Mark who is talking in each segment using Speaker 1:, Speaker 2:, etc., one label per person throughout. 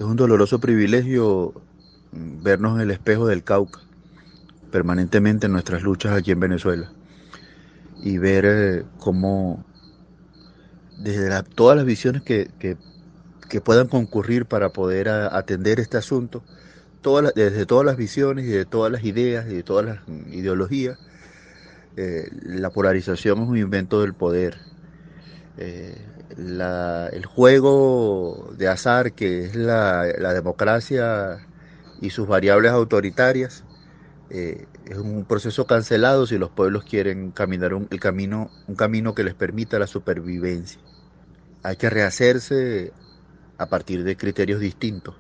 Speaker 1: Es un doloroso privilegio vernos en el espejo del Cauca permanentemente en nuestras luchas aquí en Venezuela y ver cómo desde todas las visiones que puedan concurrir para poder atender este asunto, desde todas las visiones y de todas las ideas y de todas las ideologías, la polarización es un invento del poder. Eh, el juego de azar que es la democracia y sus variables autoritarias es un proceso cancelado si los pueblos quieren caminar un camino que les permita la supervivencia. Hay que rehacerse a partir de criterios distintos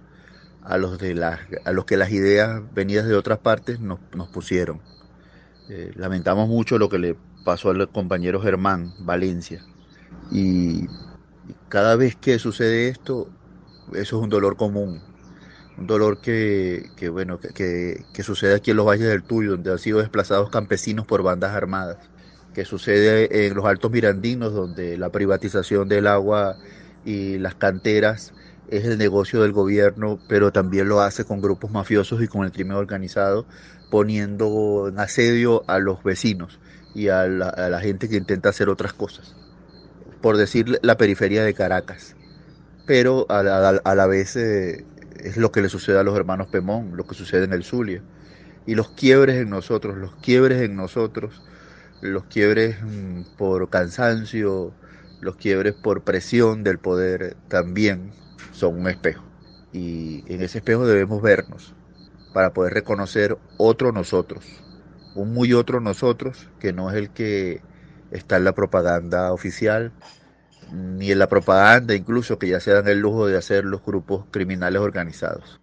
Speaker 1: a los que las ideas venidas de otras partes nos pusieron. Lamentamos mucho lo que le pasó al compañero Germán Valencia y cada vez que sucede esto, eso es un dolor común, un dolor bueno, que sucede aquí en los valles del Tuy, donde han sido desplazados campesinos por bandas armadas, que sucede en los Altos Mirandinos, donde la privatización del agua y las canteras es el negocio del gobierno, pero también lo hace con grupos mafiosos y con el crimen organizado, poniendo en asedio a los vecinos y a la gente que intenta hacer otras cosas. Por decir la periferia de Caracas, pero a la vez es lo que le sucede a los hermanos Pemón, lo que sucede en el Zulia. Y los quiebres en nosotros, los quiebres en nosotros, los quiebres por cansancio, los quiebres por presión del poder también son un espejo. Y en ese espejo debemos vernos para poder reconocer otro nosotros, un muy otro nosotros que no es el que está en la propaganda oficial, ni en la propaganda incluso que ya se dan el lujo de hacer los grupos criminales organizados.